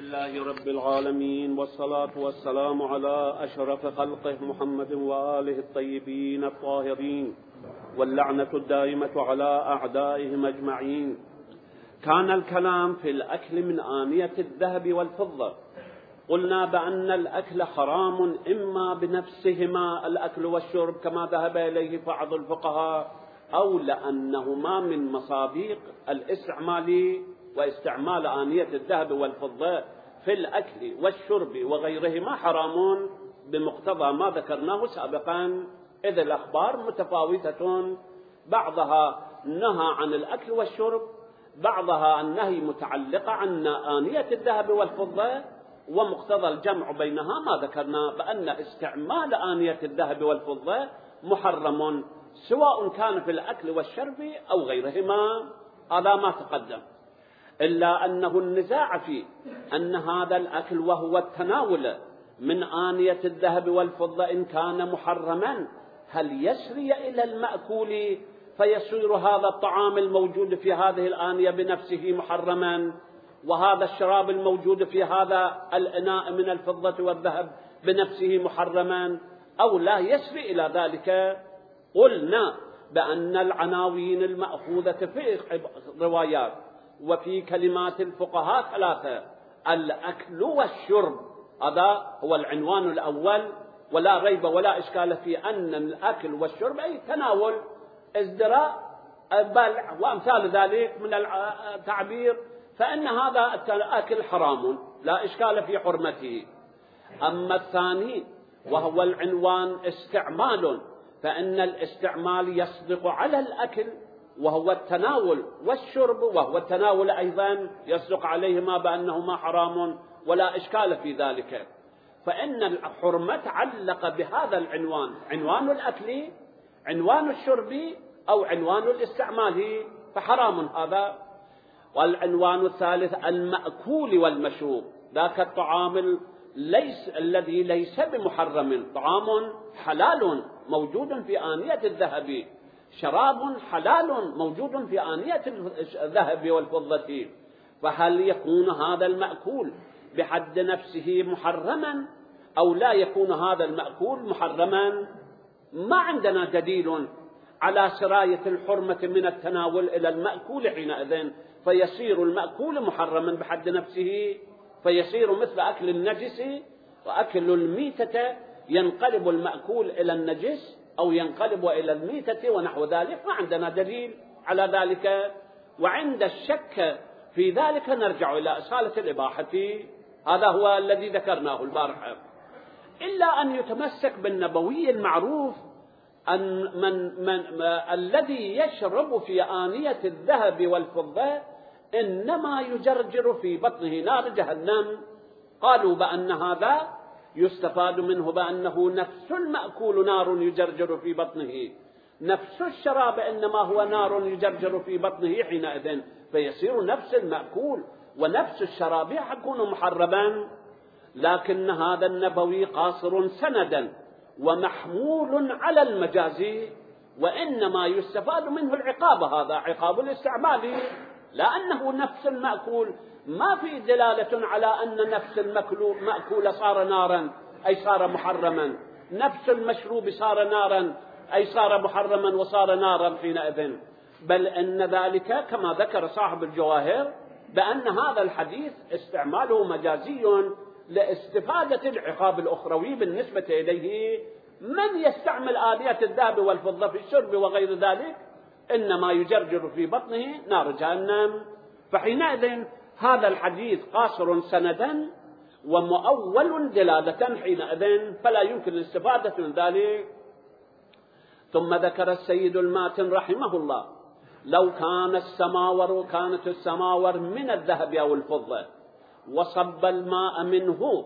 لله رب العالمين، والصلاة والسلام على أشرف خلقه محمد وآله الطيبين الطاهرين، واللعنة الدائمة على أعدائهم أجمعين. كان الكلام في الأكل من آنية الذهب والفضة. قلنا بأن الأكل حرام إما بنفسهما الأكل والشرب كما ذهب إليه بعض الفقهاء، أو لأنهما من مصادق الاستعمال واستعمال آنية الذهب والفضة في الأكل والشرب وغيرهما حرام بمقتضى ما ذكرناه سابقا، إذ الأخبار متفاوتة، بعضها نهى عن الأكل والشرب، بعضها النهي متعلقة عن آنية الذهب والفضة، ومقتضى الجمع بينها ما ذكرنا بأن استعمال آنية الذهب والفضة محرم سواء كان في الأكل والشرب أو غيرهما، هذا ما تقدم. إلا أنه النزاع في أن هذا الأكل وهو التناول من آنية الذهب والفضة إن كان محرما، هل يسري إلى المأكول فيصير هذا الطعام الموجود في هذه الآنية بنفسه محرما، وهذا الشراب الموجود في هذا الإناء من الفضة والذهب بنفسه محرما، أو لا يسري إلى ذلك؟ قلنا بأن العناوين المأخوذة في روايات وفي كلمات الفقهاء ثلاثة: الأكل والشرب، هذا هو العنوان الأول، ولا ريب ولا إشكال في أن الأكل والشرب أي تناول، ازدراء، بلع وأمثال ذلك من التعبير، فإن هذا الأكل حرام لا إشكال في حرمته. أما الثاني وهو العنوان استعمال، فإن الاستعمال يصدق على الأكل وهو التناول، والشرب وهو التناول أيضا يصدق عليهما بأنهما حرام ولا إشكال في ذلك. فإن الحرمة تعلق بهذا العنوان، عنوان الأكل، عنوان الشرب، أو عنوان الاستعمال، فحرام هذا. والعنوان الثالث المأكول والمشروب، ذاك الطعام الذي ليس بمحرم، طعام حلال موجود في آنية الذهب، شراب حلال موجود في آنية الذهب والفضة، فهل يكون هذا المأكول بحد نفسه محرما أو لا يكون هذا المأكول محرما؟ ما عندنا دليل على سراية الحرمة من التناول إلى المأكول حينئذ، فيصير المأكول محرما بحد نفسه، فيصير مثل أكل النجس وأكل الميتة، ينقلب المأكول إلى النجس أو ينقلب إلى الميتة ونحو ذلك. ما عندنا دليل على ذلك، وعند الشك في ذلك نرجع إلى أصالة الإباحة، هذا هو الذي ذكرناه البارحة. إلا أن يتمسك بالنبوي المعروف أن الذي يشرب في آنية الذهب والفضة إنما يجرجر في بطنه نار جهنم. قالوا بأن هذا يستفاد منه بأنه نفس المأكول نار يجرجر في بطنه، نفس الشراب إنما هو نار يجرجر في بطنه حينئذ، فيصير نفس المأكول ونفس الشراب يكون محرما. لكن هذا النبوي قاصر سندا ومحمول على المجاز، وإنما يستفاد منه العقاب، هذا عقاب الاستعمال، لأنه نفس المأكول، ما في دلالة على أن نفس المأكول صار نارا أي صار محرما، نفس المشروب صار نارا أي صار محرما وصار نارا حينئذ، بل إن ذلك كما ذكر صاحب الجواهر بأن هذا الحديث استعماله مجازي لاستفادة العقاب الأخروي بالنسبة إليه. من يستعمل آلية الذهب والفضة في الشرب وغير ذلك إنما يجرجر في بطنه نار جهنم. فحينئذ هذا الحديث قاصر سندا ومؤول دلالة حينئذ، فلا يمكن الاستفادة من ذلك. ثم ذكر السيد الماتن رحمه الله: لو كانت السماور من الذهب أو الفضة وصب الماء منه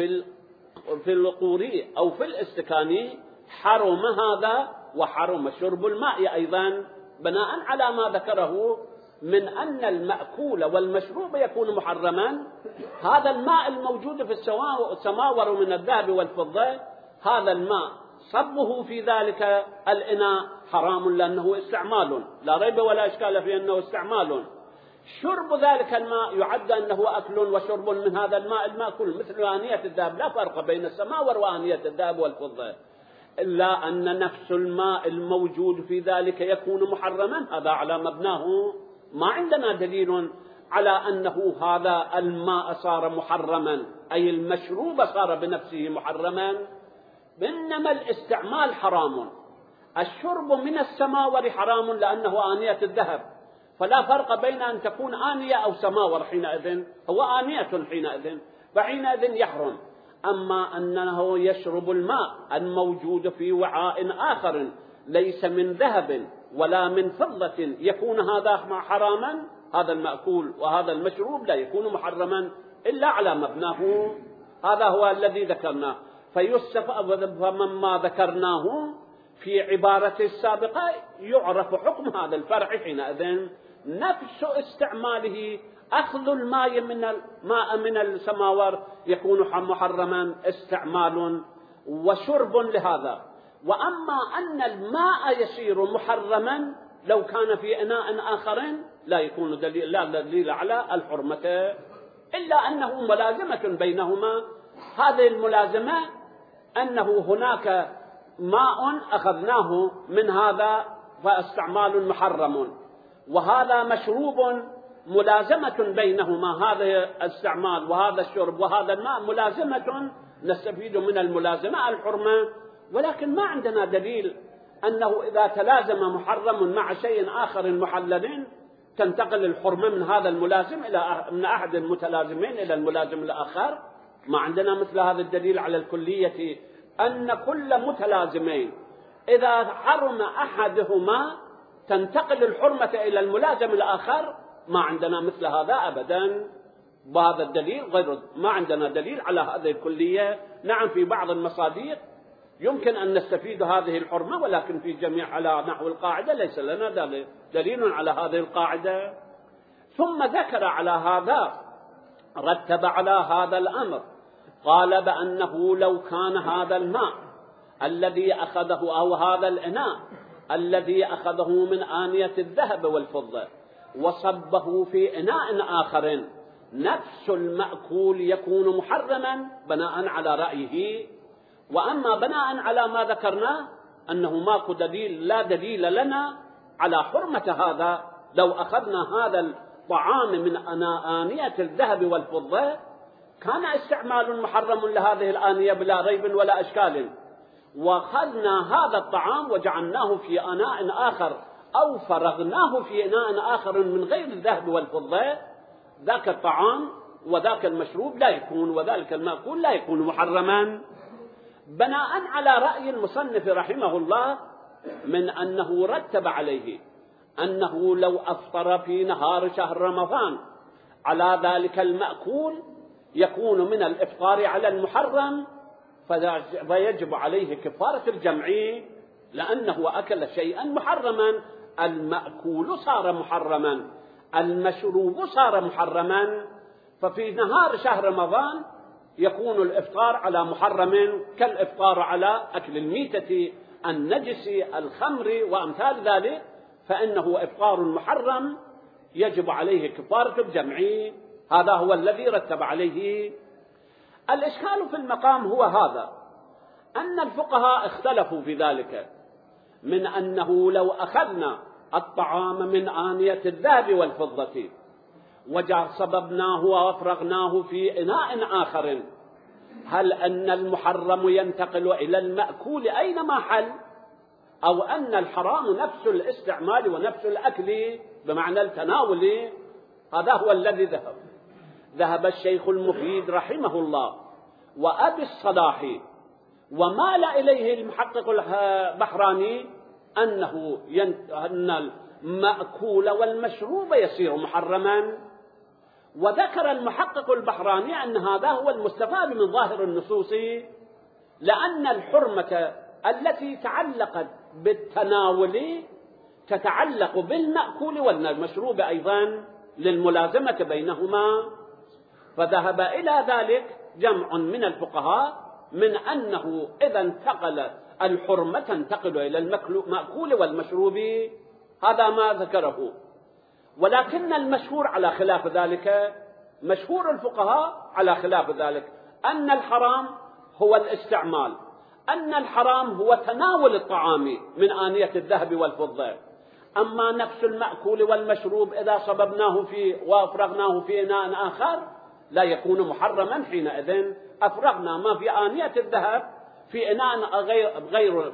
في القور أو في الاستكان حرم هذا وحرم شرب الماء أيضا، بناء على ما ذكره من أن المأكول والمشروب يكون محرما. هذا الماء الموجود في السماور من الذهب والفضة، هذا الماء صبه في ذلك الإناء حرام لأنه استعمال، لا ريب ولا إشكال في أنه استعمال. شرب ذلك الماء يعد أنه أكل وشرب من هذا الماء المأكول مثل آنية الذهب، لا فرق بين السماور وآنية الذهب والفضة، إلا أن نفس الماء الموجود في ذلك يكون محرما. هذا على مبناه ما عندنا دليل على أنه هذا الماء صار محرما، أي المشروب صار بنفسه محرما، إنما الاستعمال حرام. الشرب من السماور حرام لأنه آنية الذهب، فلا فرق بين أن تكون آنية أو سماور، حينئذ هو آنية حينئذ، فحينئذ يحرم. أما أنه يشرب الماء الموجود في وعاء آخر ليس من ذهب ولا من فضة يكون هذا حراما، هذا المأكول وهذا المشروب لا يكون محرما إلا على مبناه. هذا هو الذي ذكرناه. فمما ذكرناه في عبارة السابقة يعرف حكم هذا الفرع حينئذ. نفس استعماله أخذ الماء من السماور يكون محرما استعمال وشرب لهذا. وأما أن الماء يصير محرما لو كان في إناء آخر لا يكون دليل على الحرمة، إلا أنه ملازمة بينهما. هذه الملازمة أنه هناك ماء أخذناه من هذا فاستعمال محرم، وهذا مشروب، ملازمة بينهما، هذا الاستعمال وهذا الشرب وهذا الماء ملازمة، نستفيد من الملازمة الحرمة. ولكن ما عندنا دليل أنه إذا تلازم محرم مع شيء آخر محلل تنتقل الحرمة من هذا الملازم من أحد المتلازمين إلى الملازم الآخر. ما عندنا مثل هذا الدليل على الكلية أن كل متلازمين إذا حرم أحدهما تنتقل الحرمة إلى الملازم الآخر. ما عندنا مثل هذا أبدا. بهذا الدليل غير، ما عندنا دليل على هذه الكلية. نعم في بعض المصادر يمكن أن نستفيد هذه الحرمة، ولكن في جميع على نحو القاعدة ليس لنا دليل على هذه القاعدة. ثم ذكر على هذا، رتب على هذا الأمر، قال بأنه لو كان هذا الماء الذي أخذه أو هذا الإناء الذي أخذه من آنية الذهب والفضة وصبه في إناء آخر نفس المأكول يكون محرما بناء على رأيه. وأما بناء على ما ذكرنا أنه ماكو دليل، لا دليل لنا على حرمة هذا. لو أخذنا هذا الطعام من آنية الذهب والفضة كان استعمال محرم لهذه الآنية بلا ريب ولا أشكال، وأخذنا هذا الطعام وجعلناه في إناء آخر أو فرغناه في إناء آخر من غير الذهب والفضة، ذاك الطعام وذاك المشروب لا يكون، وذلك المأكول لا يكون محرما. بناء على رأي المصنف رحمه الله من أنه رتب عليه أنه لو أفطر في نهار شهر رمضان على ذلك المأكول يكون من الإفطار على المحرم، فيجب عليه كفارة الجمع لأنه أكل شيئا محرما. المأكول صار محرما، المشروب صار محرما، ففي نهار شهر رمضان يكون الإفطار على محرم كالإفطار على أكل الميتة النجس الخمر وأمثال ذلك، فإنه إفطار محرم يجب عليه كفارة الجمع. هذا هو الذي رتب عليه. الإشكال في المقام هو هذا، أن الفقهاء اختلفوا في ذلك، من أنه لو أخذنا الطعام من آنية الذهب والفضة وصببناه وأفرغناه في إناء آخر، هل أن المحرم ينتقل إلى المأكول أينما حل، أو أن الحرام نفس الاستعمال ونفس الأكل بمعنى التناول؟ هذا هو الذي ذهب الشيخ المفيد رحمه الله وأبي الصلاح ومال إليه المحقق البحراني أن المأكول والمشروب يصير محرما. وذكر المحقق البحراني أن هذا هو المستفاد من ظاهر النصوص، لأن الحرمة التي تعلقت بالتناول تتعلق بالمأكول والمشروب أيضا للملازمة بينهما. فذهب إلى ذلك جمع من الفقهاء من أنه إذا انتقل الحرمة تنتقل إلى المأكول والمشروب. هذا ما ذكره. ولكن المشهور على خلاف ذلك، مشهور الفقهاء على خلاف ذلك، أن الحرام هو الاستعمال، أن الحرام هو تناول الطعام من آنية الذهب والفضة. أما نفس المأكول والمشروب إذا صببناه فيه وأفرغناه في إناء آخر لا يكون محرما، حينئذ أفرغنا ما في آنية الذهب في إناء غير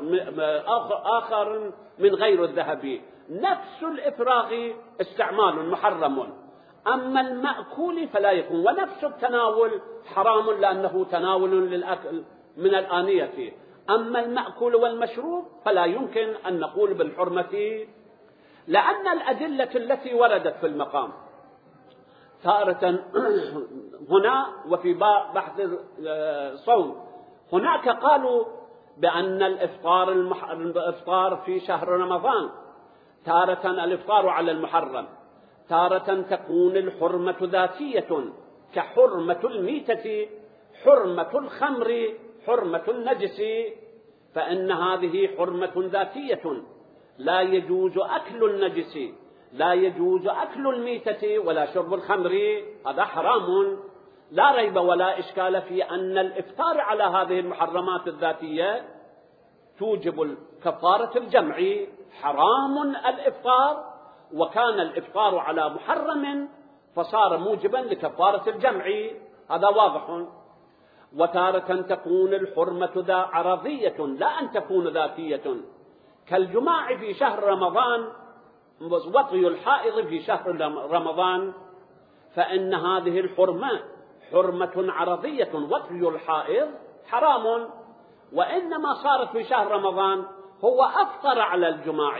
آخر من غير الذهب، نفس الإفراغ استعمال محرم. أما المأكول فلا يكون، ونفس التناول حرام لأنه تناول للأكل من الآنية. أما المأكول والمشروب فلا يمكن أن نقول بالحرمة، لأن الأدلة التي وردت في المقام تارة هنا وفي بحث الصوم هناك قالوا بأن الإفطار في شهر رمضان، تارة الإفطار على المحرم، تارة تكون الحرمة ذاتية كحرمة الميتة، حرمة الخمر، حرمة النجس، فإن هذه حرمة ذاتية، لا يجوز أكل النجس، لا يجوز أكل الميتة ولا شرب الخمر، هذا حرام. لا ريب ولا إشكال في أن الإفطار على هذه المحرمات الذاتية توجب كفارة الجمع، حرام الإفطار، وكان الإفطار على محرم فصار موجبا لكفارة الجمع، هذا واضح. وتارة تكون الحرمة عرضية لا أن تكون ذاتية، كالجماع في شهر رمضان، وطي الحائض في شهر رمضان، فإن هذه الحرمة حرمة عرضية، وطي الحائض حرام، وإنما صارت في شهر رمضان هو أفطر على الجماع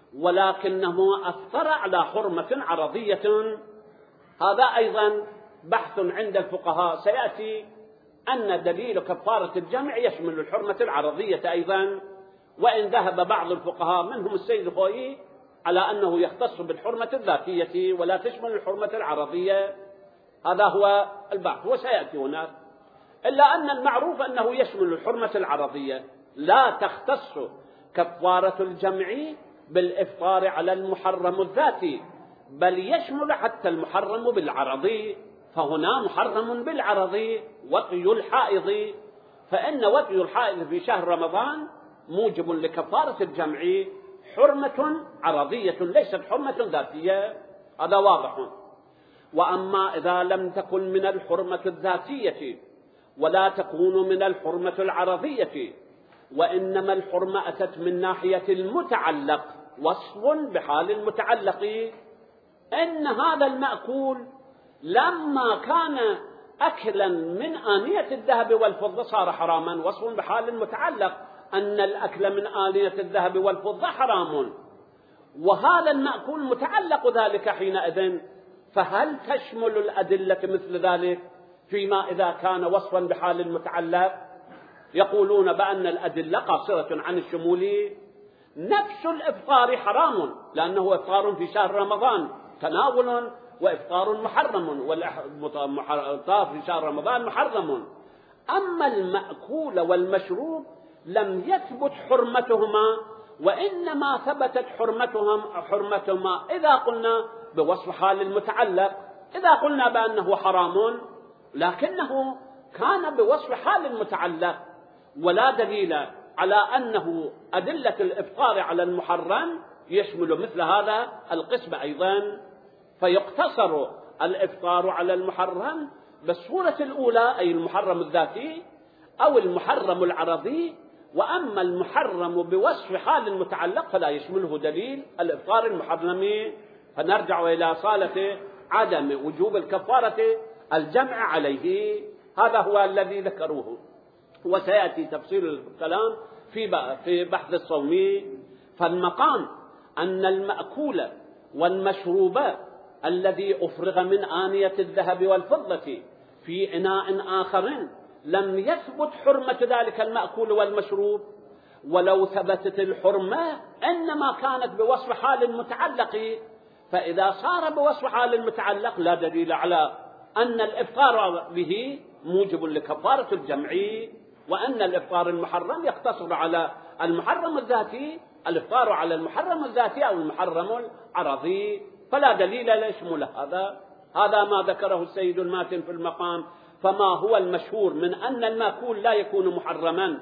ولكنه أفطر على حرمة عرضية. هذا أيضا بحث عند الفقهاء سيأتي، أن دليل كفارة الجمع يشمل الحرمة العرضية أيضا، وإن ذهب بعض الفقهاء منهم السيد الخوئي على أنه يختص بالحرمة الذاتية ولا تشمل الحرمة العرضية، هذا هو البحث وسيأتي هناك، إلا أن المعروف أنه يشمل الحرمة العرضية، لا تختص كفارة الجمع بالإفطار على المحرم الذاتي، بل يشمل حتى المحرم بالعرضي، فهنا محرم بالعرضي وطي الحائض، فإن وطي الحائض في شهر رمضان موجب لكفارة الجمع، حرمة عرضية ليست حرمة ذاتية، هذا واضح. وأما إذا لم تكن من الحرمة الذاتية ولا تكون من الحرمة العرضية، وإنما الحرمة أتت من ناحية المتعلق، وصف بحال المتعلق، إن هذا المأكول لما كان أكلا من آنية الذهب والفضة صار حراما، وصف بحال المتعلق أن الأكل من آنية الذهب والفضة حرام، وهذا المأكول متعلق ذلك حينئذ، فهل تشمل الأدلة مثل ذلك فيما إذا كان وصفا بحال المتعلق؟ يقولون بأن الأدلة قاصرة عن الشمول. نفس الإفطار حرام لأنه إفطار في شهر رمضان تناول وإفطار محرم، والإفطار في شهر رمضان محرم. أما المأكول والمشروب لم يثبت حرمتهما، وإنما ثبتت حرمتهما إذا قلنا بوصف حال المتعلق، إذا قلنا بأنه حرام لكنه كان بوصف حال المتعلق، ولا دليل على أنه أدلة الإفطار على المحرم يشمل مثل هذا القسم أيضا، فيقتصر الإفطار على المحرم بالصورة الأولى أي المحرم الذاتي أو المحرم العرضي، وأما المحرم بوصف حال المتعلق فلا يشمله دليل الإفطار المحرم، فنرجع إلى صالة عدم وجوب الكفارة الجمع عليه، هذا هو الذي ذكروه، وسيأتي تفصيل الكلام في بحث الصوم. فالمقام أن المأكول والمشروب الذي أفرغ من آنية الذهب والفضة في إناء آخر لم يثبت حرمة ذلك المأكول والمشروب، ولو ثبتت الحرمة إنما كانت بوصف حال المتعلق، فإذا صار بوصف حال المتعلق لا دليل على أن الإفطار به موجب لكفارة الجمع، وأن الإفطار المحرم يقتصر على المحرم الذاتي، الإفطار على المحرم الذاتي أو المحرم العرضي، فلا دليل ليشمل هذا. هذا ما ذكره السيد الماتن في المقام. فما هو المشهور من أن المأكول لا يكون محرما،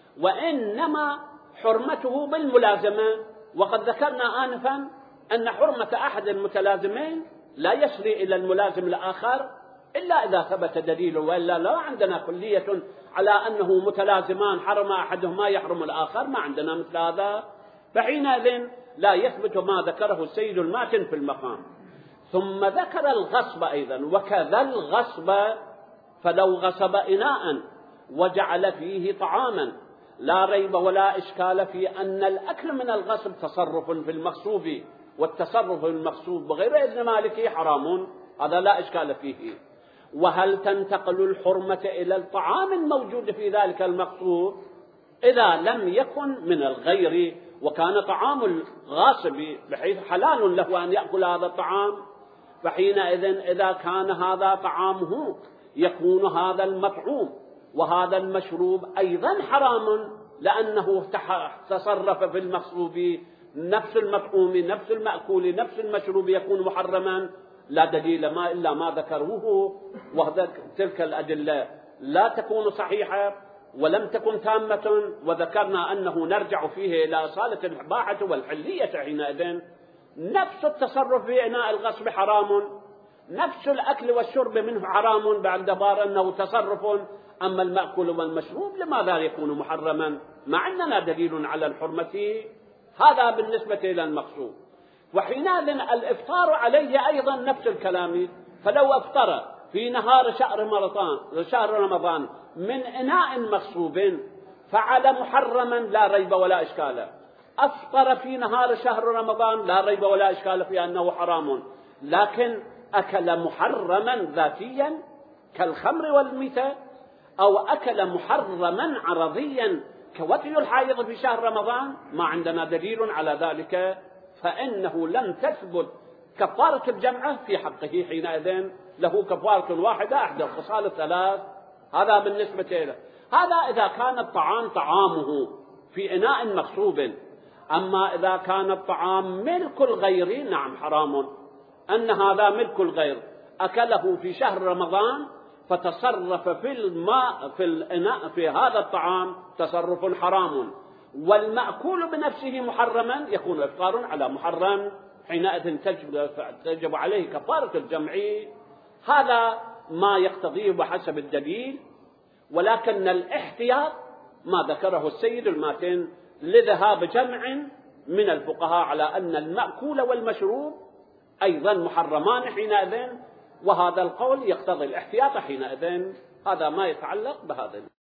وإنما حرمته بالملازمة. وقد ذكرنا آنفا أن حرمة أحد المتلازمين لا يسري إلى الملازم الآخر إلا إذا ثبت دليل، وإلا لا عندنا كلية على أنه متلازمان حرم أحدهما يحرم الآخر، ما عندنا مثل هذا. فحينئذ لا يثبت ما ذكره السيد الماتن في المقام. ثم ذكر الغصب أيضا، وكذا الغصب فلو غصب إناء وجعل فيه طعاما لا ريب ولا إشكال في أن الأكل من الغصب تصرف في المغصوب، والتصرف في المغصوب بغير إذن مالكه حرام، هذا لا إشكال فيه. وهل تنتقل الحرمة إلى الطعام الموجود في ذلك المغصوب إذا لم يكن من الغير وكان طعام الغاصب بحيث حلال له أن يأكل هذا الطعام؟ فحينئذ إذا كان هذا طعامه يكون هذا المطعوم وهذا المشروب أيضا حرام، لأنه تصرف في المغصوب، نفس المطعوم نفس المأكول نفس المشروب يكون محرما. لا دليل ما إلا ما ذكروه، وتلك الأدلة لا تكون صحيحة ولم تكن تامة. وذكرنا أنه نرجع فيه إلى أصالة الإباحة والحلية. حينئذ نفس التصرف في إناء الغصب حرام، نفس الأكل والشرب منه حرام باعتبار أنه تصرف. أما المأكول والمشروب لماذا يكون محرما؟ ما عندنا دليل على الحرمة. هذا بالنسبة إلى المقصود. وحينئذ الإفطار عليه أيضا نفس الكلام. فلو أفطر في نهار شهر رمضان من إناء مغصوب فعل محرما لا ريب ولا إشكال. أفطر في نهار شهر رمضان لا ريب ولا إشكال في أنه حرام، لكن أكل محرما ذاتيا كالخمر والميتة، أو أكل محرما عرضيا كوطي الحائض في شهر رمضان، ما عندنا دليل على ذلك، فإنه لم تثبت كفارة الجمعة في حقه. حينئذ له كفارة واحدة أحد الخصال الثلاث. هذا بالنسبة له. هذا إذا كان الطعام طعامه في إناء مغصوب. أما إذا كان الطعام ملك الغير نعم حرام. أن هذا ملك الغير أكله في شهر رمضان فتصرف في الماء في الإناء في هذا الطعام تصرف حرام، والمأكول بنفسه محرما يكون إفطار على محرم. حينئذ تجب عليه كفارة الجمع. هذا ما يقتضيه بحسب الدليل. ولكن الاحتياط ما ذكره السيد الماتن لذهاب جمع من الفقهاء على أن المأكول والمشروب أيضا محرمان حينئذ، وهذا القول يقتضي الاحتياط حينئذ. هذا ما يتعلق بهذا.